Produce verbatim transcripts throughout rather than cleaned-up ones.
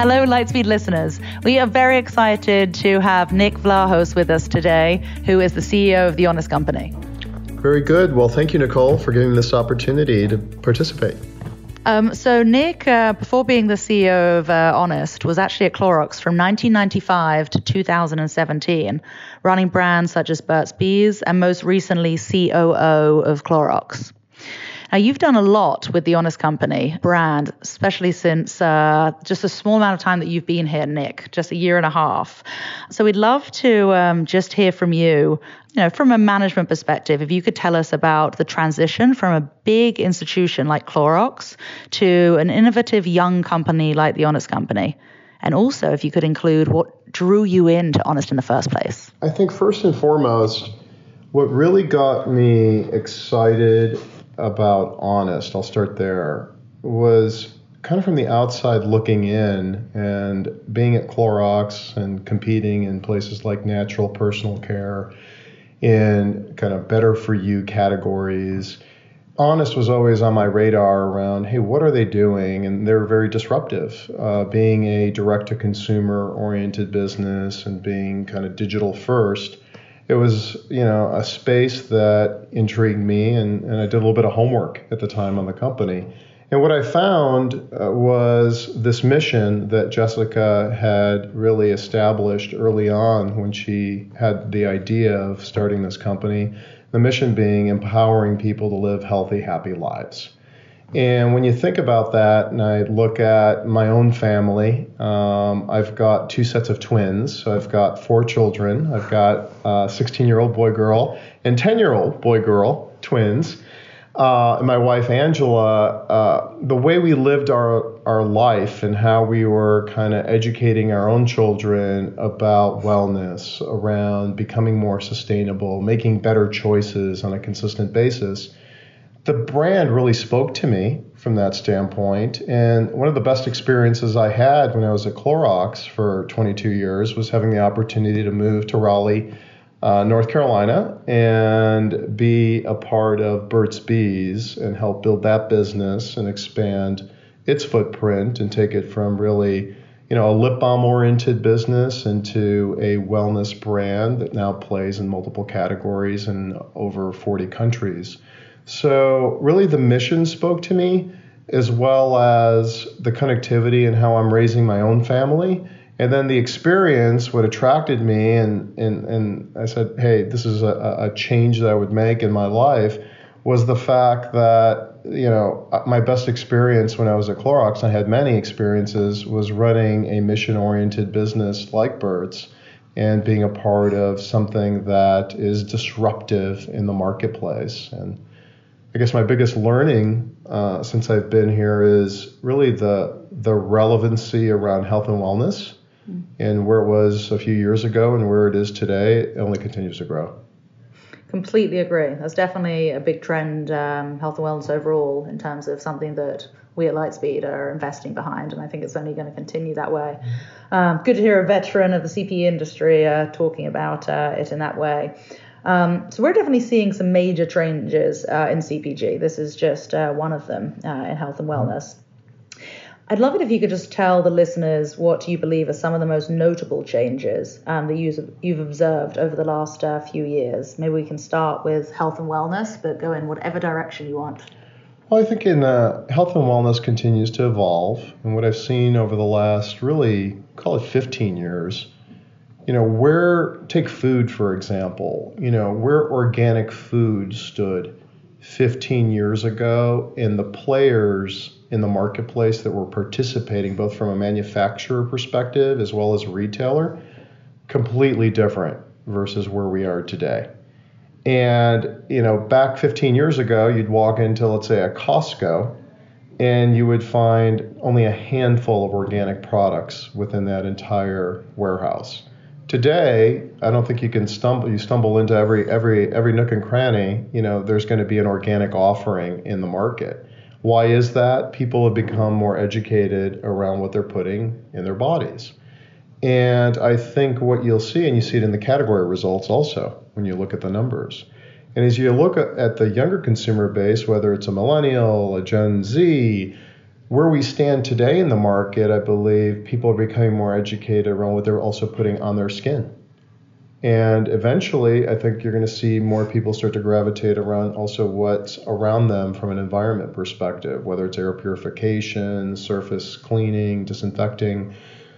Hello, Lightspeed listeners. We are very excited to have Nick Vlahos with us today, who is the C E O of The Honest Company. Very good. Well, thank you, Nicole, for giving me this opportunity to participate. Um, so Nick, uh, before being the C E O of uh, Honest, was actually at Clorox from nineteen ninety-five to two thousand seventeen, running brands such as Burt's Bees and most recently C O O of Clorox. Now, you've done a lot with The Honest Company brand, especially since uh, just a small amount of time that you've been here, Nick, just a year and a half. So we'd love to um, just hear from you, you know, from a management perspective, if you could tell us about the transition from a big institution like Clorox to an innovative young company like The Honest Company. And also, if you could include what drew you into Honest in the first place. I think first and foremost, what really got me excited about Honest, I'll start there, was kind of from the outside looking in and being at Clorox and competing in places like natural personal care, in kind of better for you categories. Honest was always on my radar around, hey, what are they doing? And they're very disruptive. Uh, being a direct-to-consumer oriented business and being kind of digital first, it was, you know, a space that intrigued me, and, and I did a little bit of homework at the time on the company. And what I found uh, was this mission that Jessica had really established early on when she had the idea of starting this company, the mission being empowering people to live healthy, happy lives. And when you think about that, and I look at my own family, um, I've got two sets of twins. So I've got four children. I've got a sixteen-year-old boy-girl and ten-year-old boy-girl twins. Uh, and my wife, Angela, uh, the way we lived our, our life and how we were kind of educating our own children about wellness, around becoming more sustainable, making better choices on a consistent basis, the brand really spoke to me from that standpoint. And one of the best experiences I had when I was at Clorox for twenty-two years was having the opportunity to move to Raleigh, uh, North Carolina, and be a part of Burt's Bees and help build that business and expand its footprint and take it from really, you know, a lip balm oriented business into a wellness brand that now plays in multiple categories in over forty countries. So really the mission spoke to me, as well as the connectivity and how I'm raising my own family. And then the experience, what attracted me, and, and, and I said, hey, this is a, a change that I would make in my life, was the fact that, you know, my best experience when I was at Clorox, and I had many experiences, was running a mission-oriented business like Burt's and being a part of something that is disruptive in the marketplace. And I guess my biggest learning uh, since I've been here is really the the relevancy around health and wellness, mm-hmm. and where it was a few years ago and where it is today, it only continues to grow. Completely agree. That's definitely a big trend, um, health and wellness overall, in terms of something that we at Lightspeed are investing behind, and I think it's only going to continue that way. Mm-hmm. Um, good to hear a veteran of the C P E industry uh, talking about uh, it in that way. Um, so we're definitely seeing some major changes uh, in C P G. This is just uh, one of them uh, in health and wellness. I'd love it if you could just tell the listeners what you believe are some of the most notable changes um, that you've, you've observed over the last uh, few years. Maybe we can start with health and wellness, but go in whatever direction you want. Well, I think in uh, health and wellness continues to evolve. And what I've seen over the last really, call it fifteen years, you know, where, take food, for example, you know, where organic food stood fifteen years ago, and the players in the marketplace that were participating, both from a manufacturer perspective as well as a retailer, completely different versus where we are today. And, you know, back fifteen years ago, you'd walk into, let's say, a Costco, and you would find only a handful of organic products within that entire warehouse. Today, I don't think you can stumble. You stumble into every every every nook and cranny. You know, there's going to be an organic offering in the market. Why is that? People have become more educated around what they're putting in their bodies, and I think what you'll see, and you see it in the category results also when you look at the numbers. And as you look at the younger consumer base, whether it's a millennial, a Gen Z, where we stand today in the market, I believe people are becoming more educated around what they're also putting on their skin. And eventually, I think you're going to see more people start to gravitate around also what's around them from an environment perspective, whether it's air purification, surface cleaning, disinfecting.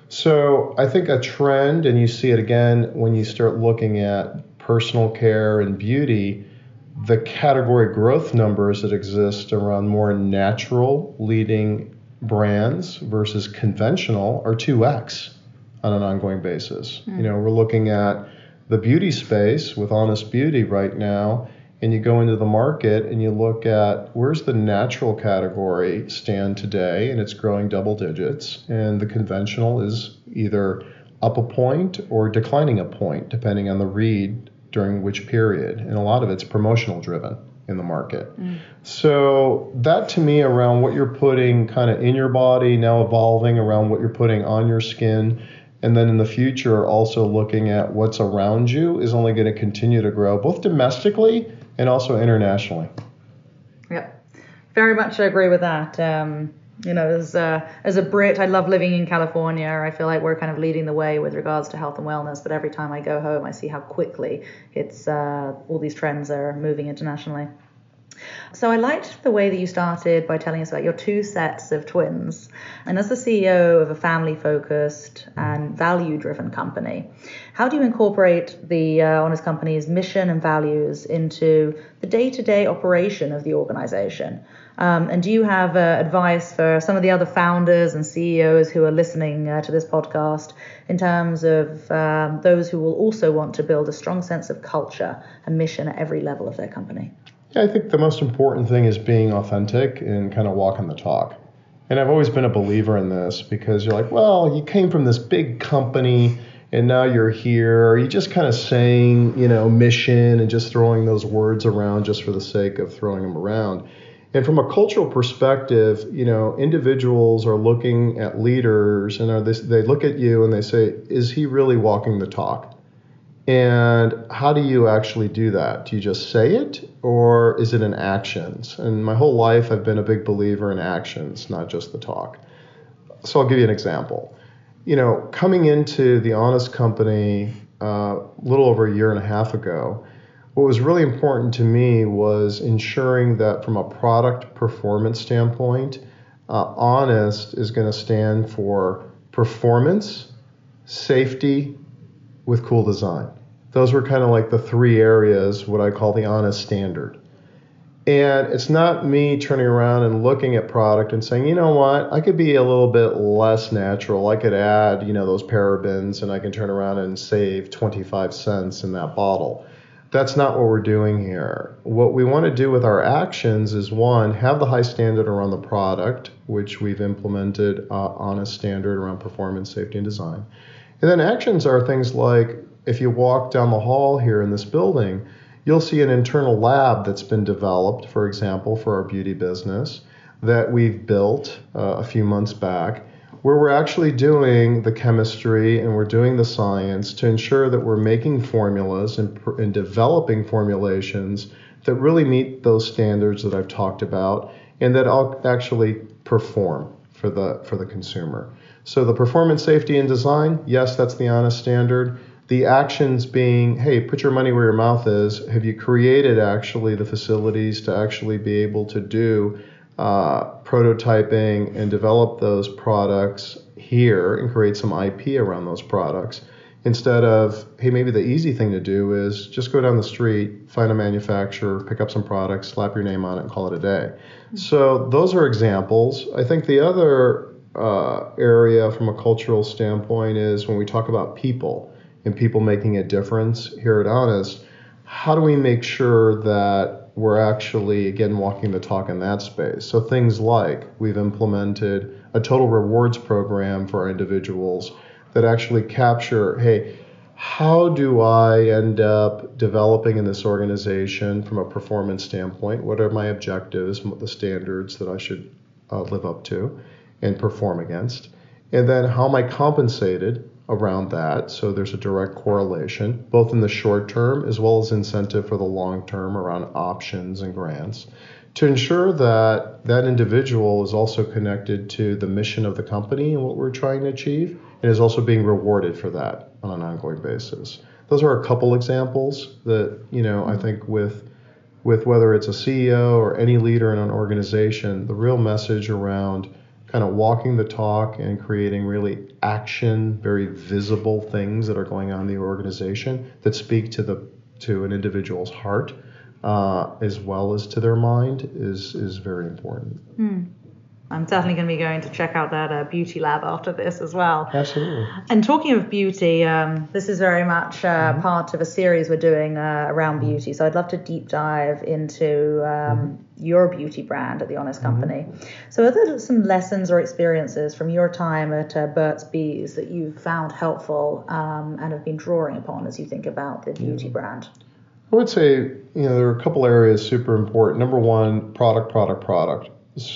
So I think a trend, and you see it again when you start looking at personal care and beauty, the category growth numbers that exist around more natural leading brands versus conventional are two x on an ongoing basis. Mm. You know, we're looking at the beauty space with Honest Beauty right now, and you go into the market and you look at where's the natural category stand today, and it's growing double digits, and the conventional is either up a point or declining a point, depending on the read during which period. And a lot of it's promotional driven in the market. Mm. So that to me around what you're putting kind of in your body, now evolving around what you're putting on your skin, and then in the future also looking at what's around you is only going to continue to grow, both domestically and also internationally. Yep, very much agree with that. Um, you know, as a, as a Brit, I love living in California. I feel like we're kind of leading the way with regards to health and wellness, but every time I go home, I see how quickly it's uh, all these trends are moving internationally. So I liked the way that you started by telling us about your two sets of twins. And as the C E O of a family-focused and value-driven company, how do you incorporate the uh, Honest Company's mission and values into the day-to-day operation of the organization? Um, and do you have uh, advice for some of the other founders and C E Os who are listening uh, to this podcast in terms of um, those who will also want to build a strong sense of culture and mission at every level of their company? Yeah, I think the most important thing is being authentic and kind of walking the talk. And I've always been a believer in this because you're like, well, you came from this big company and now you're here. Are you just kind of saying, you know, mission and just throwing those words around just for the sake of throwing them around? And from a cultural perspective, you know, individuals are looking at leaders and are this, they look at you and they say, is he really walking the talk? And how do you actually do that? Do you just say it, or is it in actions? And my whole life I've been a big believer in actions, not just the talk. So I'll give you an example. You know, coming into the Honest Company uh, a little over a year and a half ago, what was really important to me was ensuring that from a product performance standpoint, uh, Honest is going to stand for performance, safety, with cool design. Those were kind of like the three areas, what I call the Honest standard. And it's not me turning around and looking at product and saying, you know what, I could be a little bit less natural. I could add, you know, those parabens and I can turn around and save twenty-five cents in that bottle. That's not what we're doing here. What we want to do with our actions is, one, have the high standard around the product, which we've implemented uh, Honest standard around performance, safety, and design. And then actions are things like, if you walk down the hall here in this building, you'll see an internal lab that's been developed, for example, for our beauty business that we've built uh, a few months back, where we're actually doing the chemistry and we're doing the science to ensure that we're making formulas and, and developing formulations that really meet those standards that I've talked about and that I'll actually perform for the for the consumer. So the performance, safety, and design, yes, that's the Honest standard. The actions being, hey, put your money where your mouth is. Have you created actually the facilities to actually be able to do uh, prototyping and develop those products here and create some I P around those products? Instead of, hey, maybe the easy thing to do is just go down the street, find a manufacturer, pick up some products, slap your name on it, and call it a day. Mm-hmm. So those are examples. I think the other Uh, area from a cultural standpoint is when we talk about people and people making a difference here at Honest, how do we make sure that we're actually, again, walking the talk in that space? So things like we've implemented a total rewards program for our individuals that actually capture, hey, how do I end up developing in this organization from a performance standpoint? What are my objectives, the standards that I should uh, live up to and perform against? And then how am I compensated around that. So there's a direct correlation, both in the short term as well as incentive for the long term around options and grants, to ensure that that individual is also connected to the mission of the company and what we're trying to achieve, and is also being rewarded for that on an ongoing basis. Those are a couple examples that, you know, I think with with whether it's a C E O or any leader in an organization, the real message around kind of walking the talk and creating really action, very visible things that are going on in the organization that speak to the to an individual's heart, uh, as well as to their mind, is is very important. Hmm. I'm certainly going to be going to check out that uh, beauty lab after this as well. Absolutely. And talking of beauty, um, this is very much uh, mm-hmm. part of a series we're doing uh, around mm-hmm. beauty. So I'd love to deep dive into um, mm-hmm. your beauty brand at The Honest Company. Mm-hmm. So are there some lessons or experiences from your time at uh, Burt's Bees that you've found helpful um, and have been drawing upon as you think about the beauty mm-hmm. brand? I would say, you know, there are a couple areas super important. Number one, product, product, product.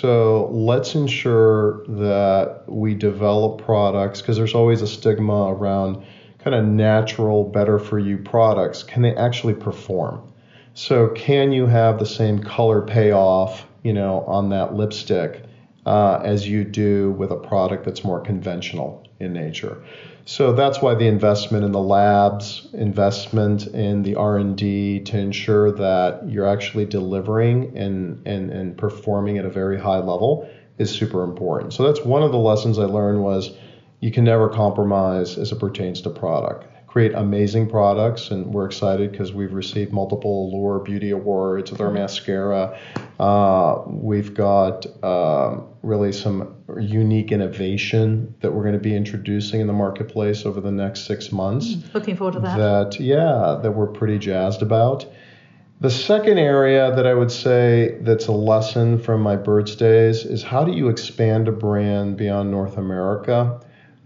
So let's ensure that we develop products, because there's always a stigma around kind of natural, better for you products. Can they actually perform? So can you have the same color payoff, you know, on that lipstick uh, as you do with a product that's more conventional in nature? So that's why the investment in the labs, investment in the R and D to ensure that you're actually delivering and, and, and performing at a very high level is super important. So that's one of the lessons I learned, was you can never compromise as it pertains to product. Create amazing products, and we're excited because we've received multiple Allure Beauty Awards with our mascara. Uh, we've got um, really some unique innovation that we're going to be introducing in the marketplace over the next six months. Looking forward to that. That, yeah, that we're pretty jazzed about. The second area that I would say that's a lesson from my Burt's days is, how do you expand a brand beyond North America?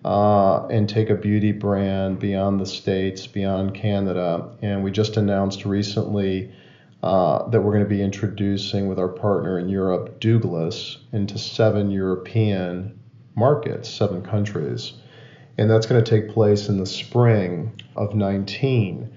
Uh, and take a beauty brand beyond the States, beyond Canada. And we just announced recently uh, that we're going to be introducing with our partner in Europe, Douglas, into seven European markets, seven countries. And that's going to take place in the spring of nineteen.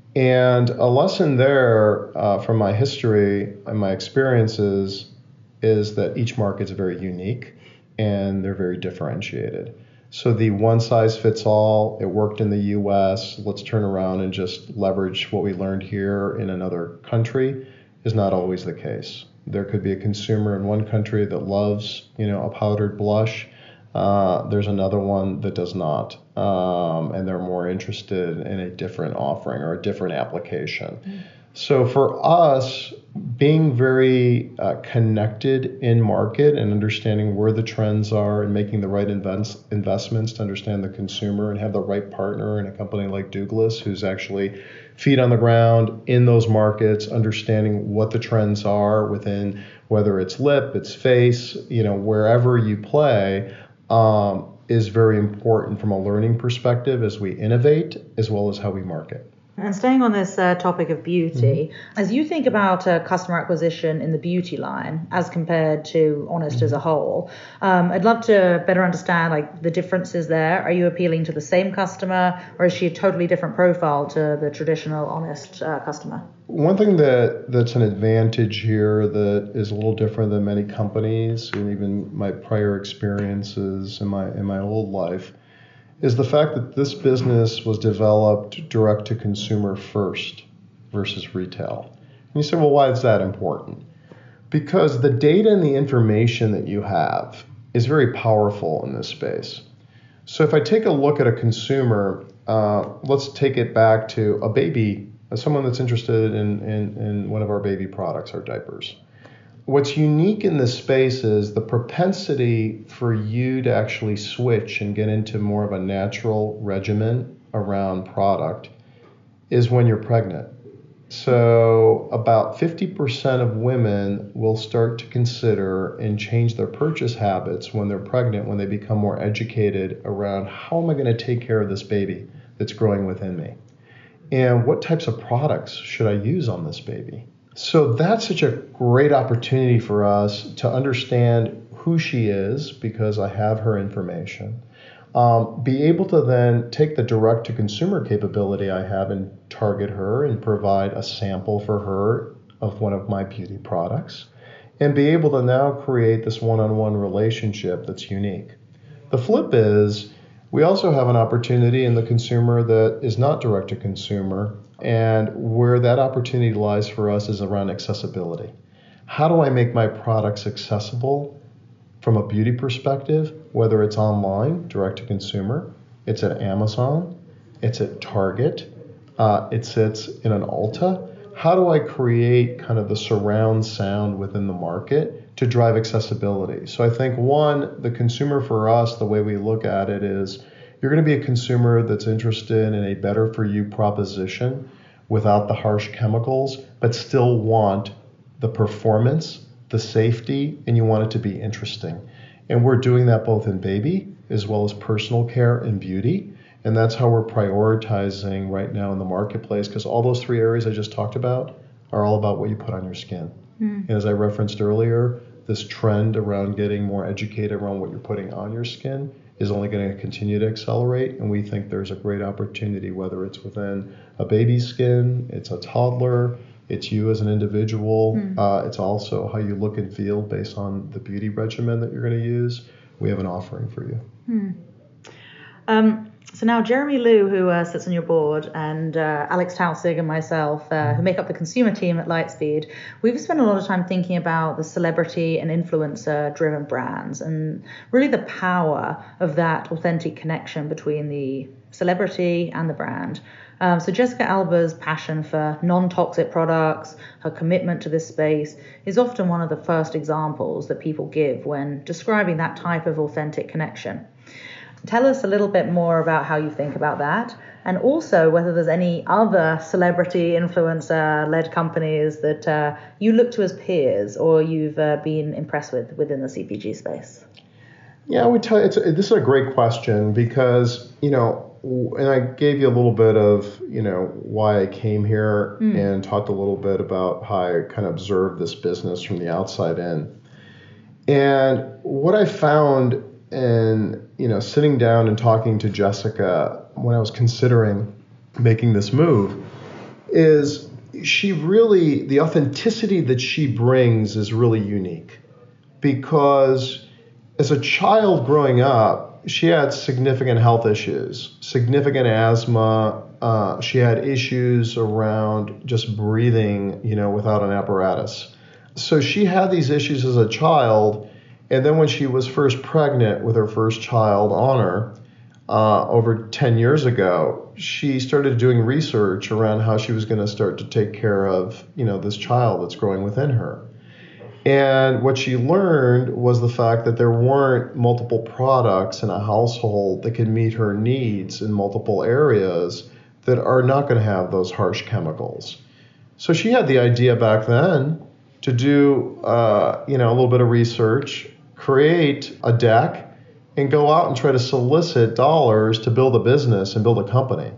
And a lesson there uh, from my history and my experiences is that each market's very unique and they're very differentiated. So the one size fits all, it worked in the U S, let's turn around and just leverage what we learned here in another country, is not always the case. There could be a consumer in one country that loves, you know, a powdered blush. Uh, there's another one that does not, um, and they're more interested in a different offering or a different application. Mm. So for us, being very uh, connected in market and understanding where the trends are and making the right invents, investments to understand the consumer and have the right partner in a company like Douglas, who's actually feet on the ground in those markets, understanding what the trends are within, whether it's lip, it's face, you know, wherever you play, um, is very important from a learning perspective as we innovate, as well as how we market. And staying on this uh, topic of beauty, mm-hmm. as you think about uh, customer acquisition in the beauty line as compared to Honest mm-hmm. as a whole, um, I'd love to better understand like the differences there. Are you appealing to the same customer, or is she a totally different profile to the traditional Honest uh, customer? One thing that, that's an advantage here that is a little different than many companies, and even my prior experiences in my in my old life, is the fact that this business was developed direct to consumer first versus retail. And you say, well, why is that important? Because the data and the information that you have is very powerful in this space. So if I take a look at a consumer, uh, let's take it back to a baby, someone that's interested in, in, in one of our baby products, our diapers. What's unique in this space is the propensity for you to actually switch and get into more of a natural regimen around product is when you're pregnant. So about fifty percent of women will start to consider and change their purchase habits when they're pregnant, when they become more educated around, how am I going to take care of this baby that's growing within me? And what types of products should I use on this baby? So that's such a great opportunity for us to understand who she is, because I have her information, Um, be able to then take the direct-to-consumer capability I have and target her and provide a sample for her of one of my beauty products, and be able to now create this one-on-one relationship that's unique. The flip is we also have an opportunity in the consumer that is not direct-to-consumer, and where that opportunity lies for us is around accessibility. How do I make my products accessible from a beauty perspective, whether it's online, direct to consumer, it's at Amazon, it's at Target, uh, it sits in an Ulta? How do I create kind of the surround sound within the market to drive accessibility? So I think, one, the consumer for us, the way we look at it is you're going to be a consumer that's interested in a better for you proposition without the harsh chemicals, but still want the performance, the safety, and you want it to be interesting. And we're doing that both in baby as well as personal care and beauty. And that's how we're prioritizing right now in the marketplace, because all those three areas I just talked about are all about what you put on your skin. Mm. And as I referenced earlier, this trend around getting more educated around what you're putting on your skin is only going to continue to accelerate. And we think there's a great opportunity, whether it's within a baby's skin, it's a toddler, it's you as an individual. Mm. Uh, it's also how you look and feel based on the beauty regimen that you're going to use. We have an offering for you. Mm. Um, so now Jeremy Liu, who uh, sits on your board, and uh, Alex Tausig and myself, uh, who make up the consumer team at Lightspeed, we've spent a lot of time thinking about the celebrity and influencer-driven brands and really the power of that authentic connection between the celebrity and the brand. Um, so Jessica Alba's passion for non-toxic products, her commitment to this space, is often one of the first examples that people give when describing that type of authentic connection. Tell us a little bit more about how you think about that, and also whether there's any other celebrity influencer-led companies that uh, you look to as peers or you've uh, been impressed with within the C P G space. Yeah, I would tell you, it's a, this is a great question because, you know, and I gave you a little bit of, you know, why I came here mm. and talked a little bit about how I kind of observed this business from the outside in. And what I found in, you know, sitting down and talking to Jessica when I was considering making this move is she really, the authenticity that she brings is really unique, because as a child growing up, she had significant health issues, significant asthma. Uh, she had issues around just breathing, you know, without an apparatus. So she had these issues as a child. And then when she was first pregnant with her first child on her, uh, over ten years ago, she started doing research around how she was going to start to take care of, you know, this child that's growing within her. And what she learned was the fact that there weren't multiple products in a household that could meet her needs in multiple areas that are not going to have those harsh chemicals. So she had the idea back then to do, uh, you know, a little bit of research, create a deck, and go out and try to solicit dollars to build a business and build a company.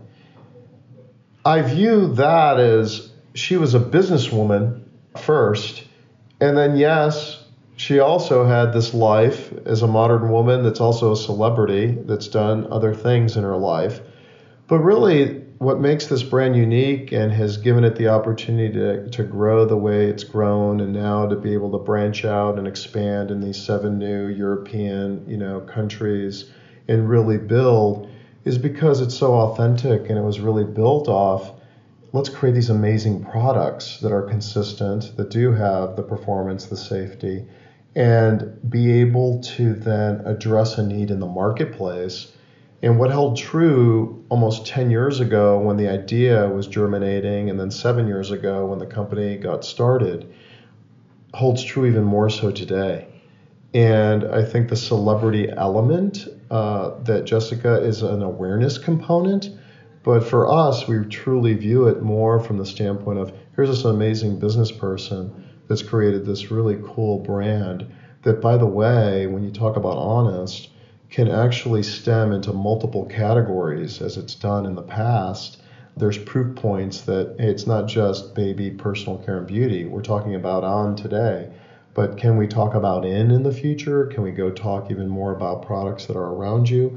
I view that as she was a businesswoman first. And then, yes, she also had this life as a modern woman that's also a celebrity that's done other things in her life. But really, what makes this brand unique and has given it the opportunity to, to grow the way it's grown, and now to be able to branch out and expand in these seven new European, you know, countries and really build, is because it's so authentic and it was really built off. Let's create these amazing products that are consistent, that do have the performance, the safety, and be able to then address a need in the marketplace. And what held true almost ten years ago when the idea was germinating, and then seven years ago when the company got started, holds true even more so today. And I think the celebrity element, uh, that Jessica is an awareness component. But for us, we truly view it more from the standpoint of, here's this amazing business person that's created this really cool brand that, by the way, when you talk about Honest, can actually stem into multiple categories as it's done in the past. There's proof points that, hey, it's not just baby, personal care, and beauty. We're talking about on today. But can we talk about in in the future? Can we go talk even more about products that are around you?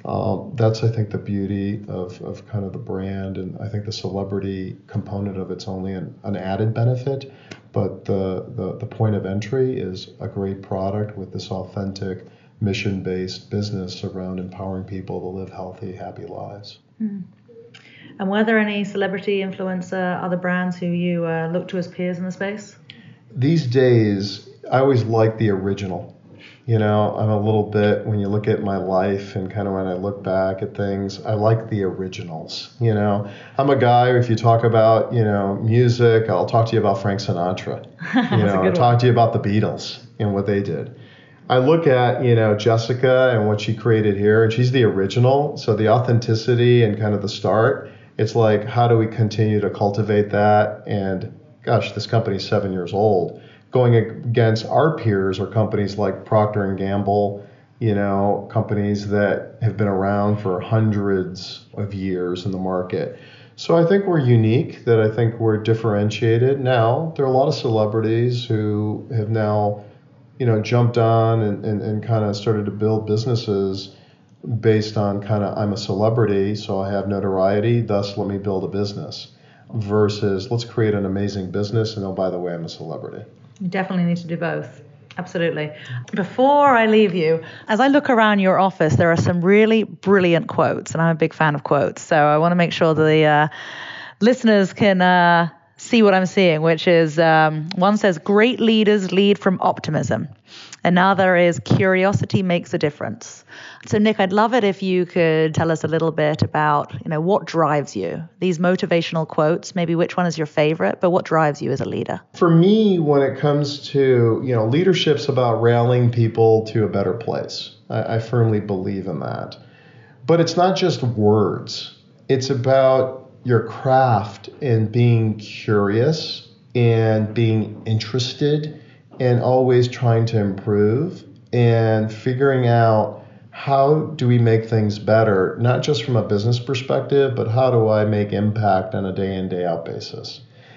Um, that's, I think, the beauty of, of kind of the brand, and I think the celebrity component of it's only an, an added benefit, but the, the, the point of entry is a great product with this authentic, mission-based business around empowering people to live healthy, happy lives. Mm. And were there any celebrity influencer, other brands who you uh, look to as peers in the space? These days, I always like the original. You know, I'm a little bit, when you look at my life and kind of when I look back at things, I like the originals. You know, I'm a guy, if you talk about, you know, music, I'll talk to you about Frank Sinatra. You know, I'll talk to you about the Beatles and what they did. I look at, you know, Jessica and what she created here, and she's the original. So the authenticity and kind of the start, it's like, how do we continue to cultivate that? And gosh, this company's seven years old. Going against our peers are companies like Procter and Gamble, you know, companies that have been around for hundreds of years in the market. So I think we're unique, that I think we're differentiated. Now, there are a lot of celebrities who have now, you know, jumped on and, and, and kind of started to build businesses based on kind of, I'm a celebrity, so I have notoriety, thus let me build a business, versus let's create an amazing business, and oh, by the way, I'm a celebrity. You definitely need to do both. Absolutely. Before I leave you, as I look around your office, there are some really brilliant quotes, and I'm a big fan of quotes. So I want to make sure the uh, listeners can uh, see what I'm seeing, which is um, one says, great leaders lead from optimism. Another is curiosity makes a difference. So Nick, I'd love it if you could tell us a little bit about, you know, what drives you? These motivational quotes, maybe which one is your favorite, but what drives you as a leader? For me, when it comes to, you know, leadership's about rallying people to a better place. I, I firmly believe in that. But it's not just words. It's about your craft and being curious and being interested and always trying to improve and figuring out, how do we make things better, not just from a business perspective, but how do I make impact on a day in, day out basis?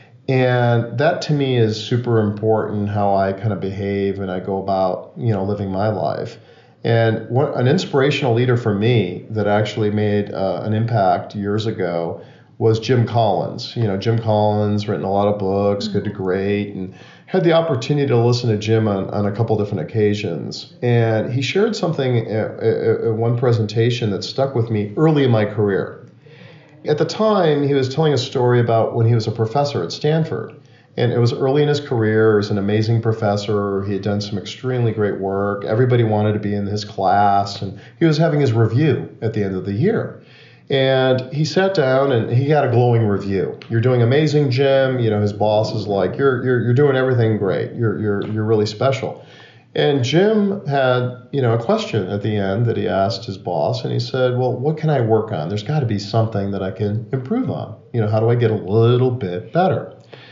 And that to me is super important, how I kind of behave and I go about, you know, living my life. And one, an inspirational leader for me that actually made uh, an impact years ago was Jim Collins. You know, Jim Collins, written a lot of books, Good to Great, and had the opportunity to listen to Jim on, on a couple different occasions. And he shared something at, at one presentation that stuck with me early in my career. At the time, he was telling a story about when he was a professor at Stanford. And it was early in his career. He was an amazing professor. He had done some extremely great work. Everybody wanted to be in his class. And he was having his review at the end of the year. And he sat down and he had a glowing review. You're doing amazing, Jim. You know, his boss is like, you're you're you're doing everything great. You're you're you're really special. And Jim had, you know, a question at the end that he asked his boss, and he said, well, what can I work on? There's got to be something that I can improve on. You know, how do I get a little bit better?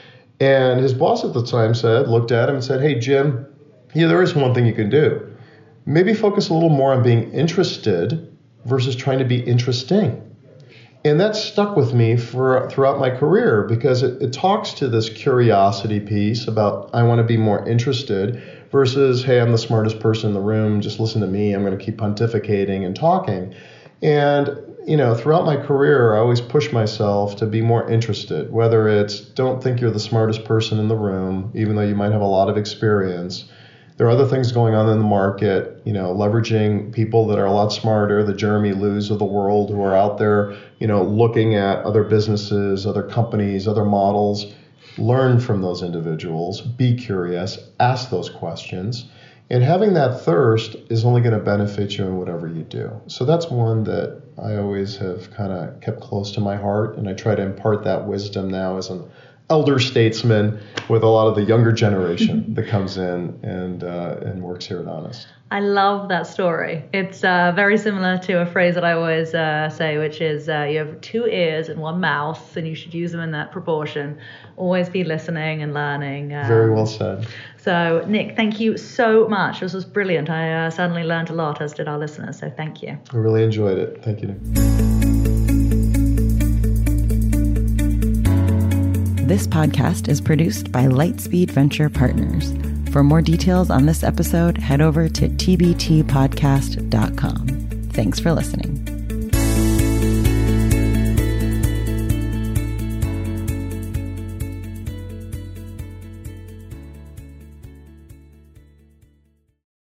And his boss at the time said, looked at him and said, hey, Jim, yeah, there is one thing you can do. Maybe focus a little more on being interested versus trying to be interesting. And that stuck with me for throughout my career, because it, it talks to this curiosity piece about, I want to be more interested, versus, hey, I'm the smartest person in the room, just listen to me, I'm going to keep pontificating and talking. And, you know, throughout my career, I always push myself to be more interested, whether it's don't think you're the smartest person in the room, even though you might have a lot of experience. There are other things going on in the market, you know, leveraging people that are a lot smarter, the Jeremy Liu's of the world, who are out there, you know, looking at other businesses, other companies, other models. Learn from those individuals, be curious, ask those questions. And having that thirst is only going to benefit you in whatever you do. So that's one that I always have kind of kept close to my heart. And I try to impart that wisdom now as an elder statesman with a lot of the younger generation that comes in and uh, and works here at Honest. I love that story. It's uh, very similar to a phrase that I always uh, say, which is uh, you have two ears and one mouth, and you should use them in that proportion. Always be listening and learning. Um, very well said. So, Nick, thank you so much. This was brilliant. I uh, certainly learned a lot, as did our listeners. So thank you. I really enjoyed it. Thank you, Nick. This podcast is produced by Lightspeed Venture Partners. For more details on this episode, head over to t b t podcast dot com. Thanks for listening.